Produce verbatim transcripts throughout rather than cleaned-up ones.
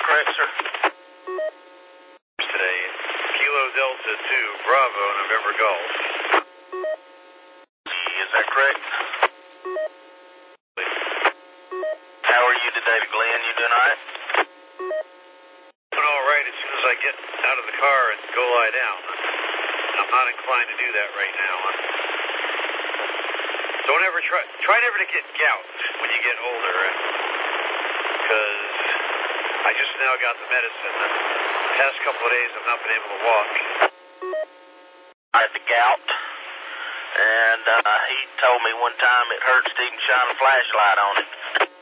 correct, sir? Today, Kilo Delta two, Bravo, November Golf. Is that correct? How are you today, Glenn? You doing all right? Doing all right as soon as I get out of the car and go lie down. I'm not inclined to do that right now. Don't ever try, try never to get gout when you get older, because I just now got the medicine. The past couple of days I've not been able to walk. I had the gout, and uh, he told me one time it hurts to even shine a flashlight on it.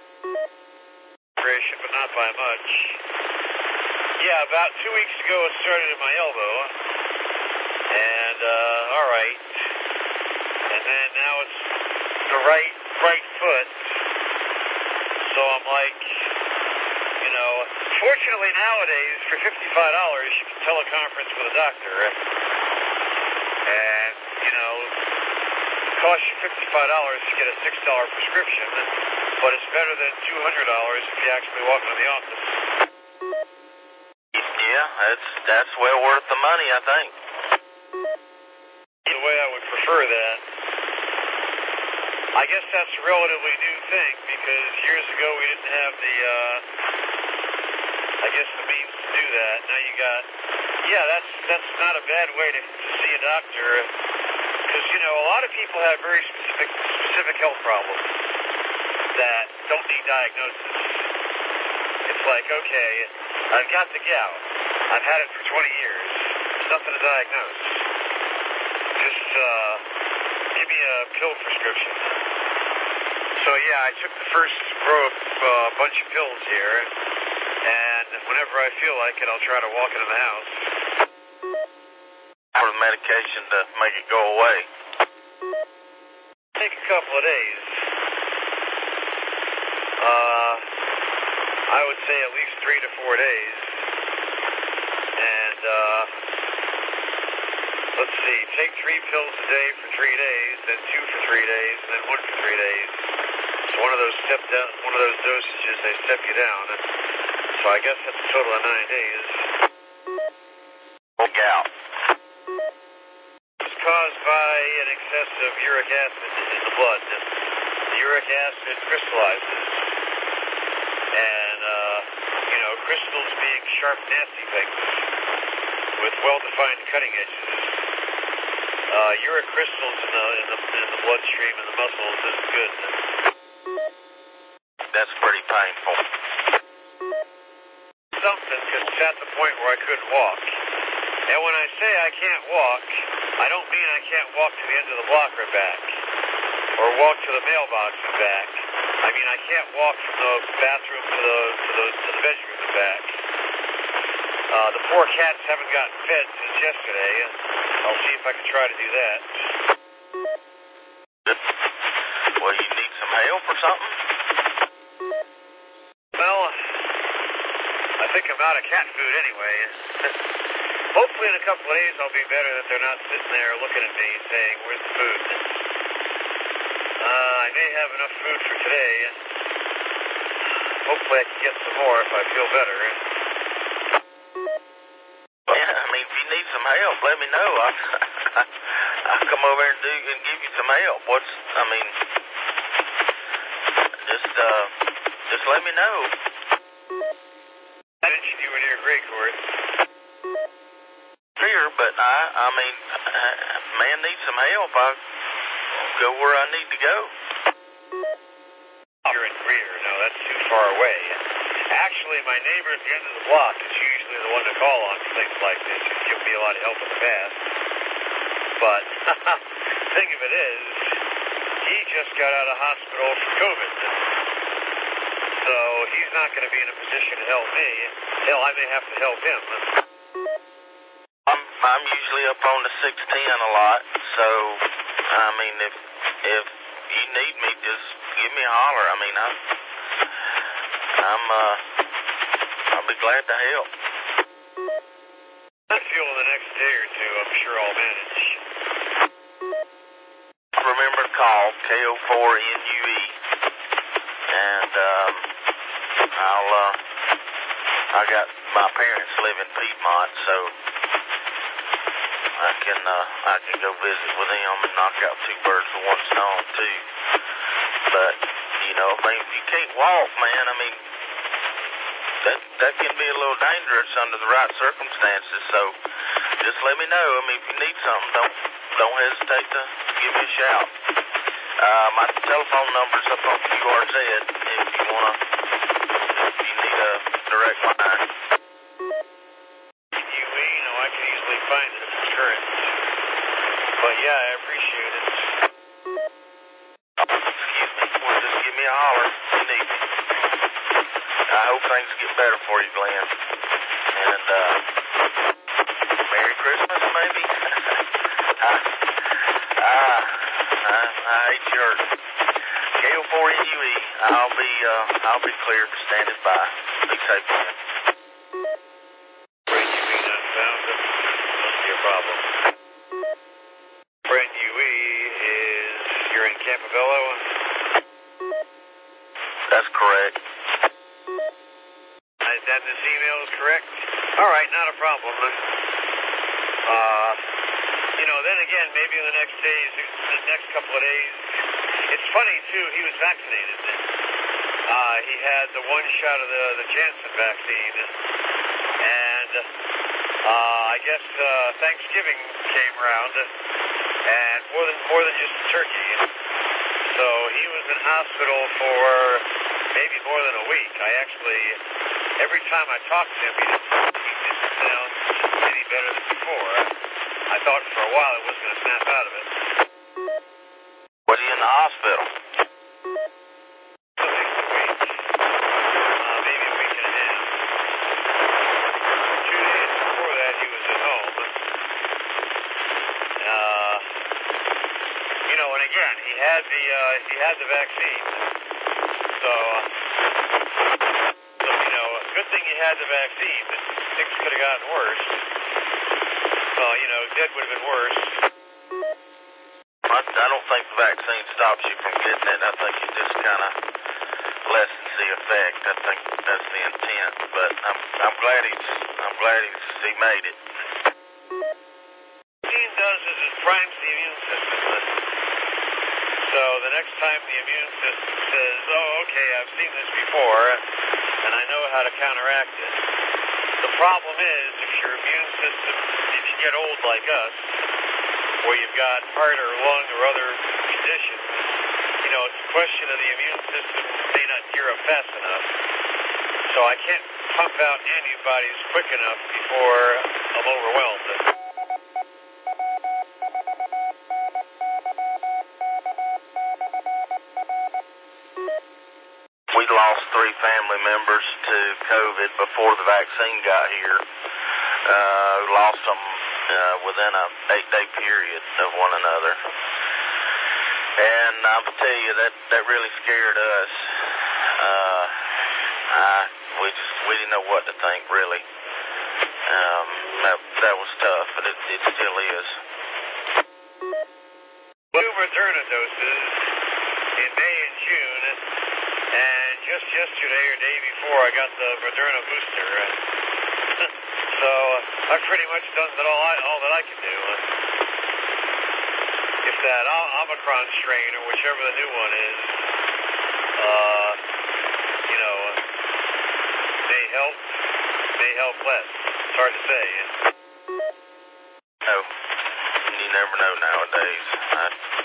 But not by much. Yeah, about two weeks ago it started in my elbow, and uh, all right, and then now it's the right right foot. So I'm like, you know, fortunately nowadays for fifty-five dollars you can teleconference with a doctor, and you know, it costs you fifty-five dollars to get a six dollar prescription, but it's better than two hundred dollars if you actually walk into the office. Yeah, that's that's well worth the money, I think. The way I would prefer that. I guess that's a relatively new thing, because years ago we didn't have the, uh, I guess the means to do that. Now you got, yeah, that's that's not a bad way to, to see a doctor, because, you know, a lot of people have very specific, specific health problems that don't need diagnosis. It's like, okay, I've got the gout. I've had it for twenty years. There's nothing to diagnose. Just uh, give me a pill prescription. So, yeah, I took the first row of uh, bunch of pills here, and whenever I feel like it, I'll try to walk into the house. For the medication to make it go away. Take a couple of days. Uh, I would say at least three to four days. And, uh, let's see, take three pills a day for three days, then two for three days, and then one for three days. So one of those step down, one of those dosages, they step you down. So I guess that's a total of nine days. Oh, gout. It's caused by an excess of uric acid in the blood. The uric acid crystallizes. And, uh, you know, crystals being sharp, nasty things with well-defined cutting edges. Uh, uric crystals in the, in the in the bloodstream and the muscles isn't good. That's pretty painful. Something, because it's at the point where I couldn't walk. And when I say I can't walk, I don't mean I can't walk to the end of the block or back, or walk to the mailbox and back. I mean I can't walk from the bathroom to the to the to the bedroom and back. Uh, the poor cats haven't gotten fed since yesterday. I'll see if I can try to do that. Well, you need some help or something? Well, I think I'm out of cat food anyway. Hopefully in a couple of days I'll be better, that they're not sitting there looking at me saying, where's the food? Uh, I may have enough food for today. Hopefully I can get some more if I feel better. Yeah, I mean, if you need some help, let me know. I, I'll come over and do and give you some help. What's, I mean, just, uh, just let me know. I mentioned you were near Gray Court. Here, but I, I mean, man needs some help. I go where I need to go. You're in Greer. No, that's too far away. Actually, my neighbor at the end of the block is usually the one to call on for things like this. He's given me a lot of help in the past. But the thing of it is, he just got out of hospital for COVID. So he's not going to be in a position to help me. Hell, I may have to help him. I'm I'm usually up on the six ten a lot, so I mean, if if you need me, just give me a holler. I mean, I I'm uh I'll be glad to help. I feel in the next day or two, I'm sure I'll manage. Remember to call K O four N U E, and um, I'll uh I got my parents live in Piedmont, so I can uh, I can go visit with them and knock out two birds with one stone too. But you know, I mean, if you can't walk, man, I mean, that that can be a little dangerous under the right circumstances. So just let me know. I mean, if you need something, don't don't hesitate to give me a shout. Uh, my telephone number's up on Q R Z if you wanna if you need a direct line. You know, I can easily find it if it's current. But yeah, I appreciate it. Excuse me. Well, just give me a holler if you need me. I hope things get better for you, Glenn. And uh, Merry Christmas, maybe. I, I, I, I hate your K O four N U E. I'll be uh, I'll be clear, standing by. Be safe, man. Brand U E not found. Must be a problem. Brand U E is you're in Campobello. That's correct. Uh, that this email is correct? All right, not a problem. Uh, you know, then again, maybe in the next days, the next couple of days, it's funny too. He was vaccinated. Uh, he had the one shot of the the Janssen vaccine, and uh, I guess uh, Thanksgiving came around, and more than more than just a turkey. So he was in hospital for maybe more than a week. I actually, every time I talked to him, he didn't, he didn't sound any better than before. I thought for a while he was going to snap out of it. Was he in the hospital? At least a week. Uh, maybe a week and a half. Two days before that, he was at home. Uh, you know, and again, he had the uh, he had the vaccine. So, so, you know, good thing he had the vaccine. Things could have gotten worse. Well, you know, dead would have been worse. I, I don't think the vaccine stops you from getting it. I think it just kind of lessens the effect. I think that's the intent. But I'm I'm glad he's I'm glad he's he made it. What it does is it primes the immune system. So the next time the immune system says, "Oh, okay, I've seen this before, and I know how to counteract it." The problem is, if your immune system, if you get old like us, or you've got heart or lung or other conditions, you know, it's a question of the immune system may not gear up fast enough. So I can't pump out antibodies quick enough before I'm overwhelmed. We lost three family members to COVID before the vaccine got here. Uh, we lost them uh, within a eight-day period of one another. And I'll tell you, that, that really scared us. Uh, I, we just, we didn't know what to think, really. Um, that, that was tough, but it, it still is. Two Moderna doses in May and June, and just yesterday or day before I got the Moderna booster. So uh, I've pretty much done that all, I, all that I can do. If that Omicron strain or whichever the new one is, uh, you know, may help, may help less. It's hard to say. No, you never know nowadays. I,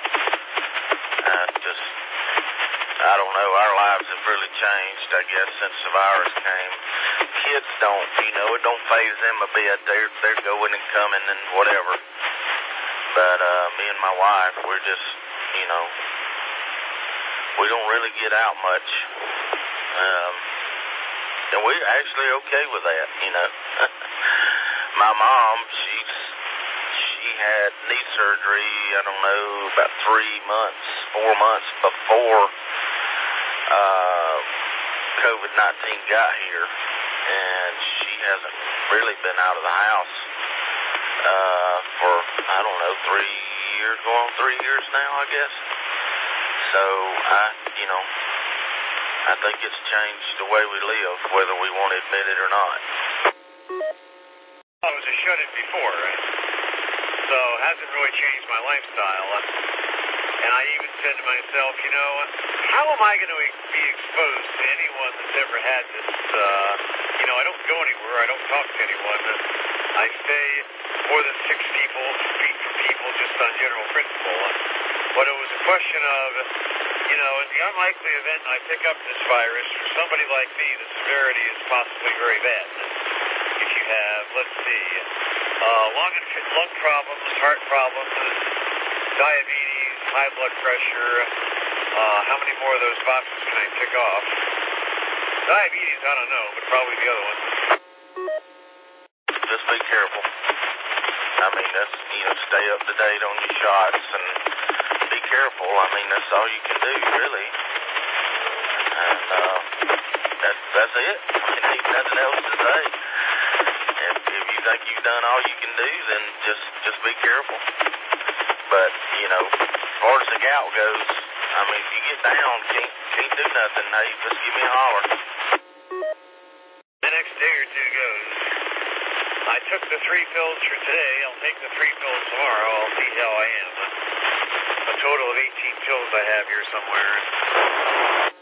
I just, I don't know. Our lives have really changed, I guess, since the virus came. Kids don't, you know, it don't faze them a bit. They're they're going and coming and whatever. But uh, me and my wife, we're just, you know, we don't really get out much. Um, and we're actually okay with that, you know. My mom, she's she had knee surgery, I don't know, about three months, four months before uh, COVID nineteen got here. And she hasn't really been out of the house uh, for, I don't know, three years, going on three years now, I guess. So, I, you know, I think it's changed the way we live, whether we want to admit it or or not. I was a shut-in before, so it hasn't really changed my lifestyle. And I even said to myself, you know, how am I going to be exposed to anyone that's ever had this? Uh, you know, I don't go anywhere. I don't talk to anyone. I stay more than six people, feet from people just on general principle. But it was a question of, you know, in the unlikely event I pick up this virus, for somebody like me, the severity is possibly very bad. If you have, let's see, uh, lung, lung problems, heart problems, diabetes, high blood pressure, uh, how many more of those boxes can I tick off? Diabetes, I don't know, but probably the other one. Just be careful. I mean, that's, you know, stay up to date on your shots and be careful. I mean, that's all you can do, really. And, uh, that's, that's it. I mean, ain't nothing else to say. If, if you think you've done all you can do, then just, just be careful. But, you know, as far as the gout goes, I mean, if you get down, can't, can't do nothing, hey, just give me a holler. The next day or two goes. I took the three pills for today. I'll take the three pills tomorrow. I'll see how I am. A total of eighteen pills I have here somewhere.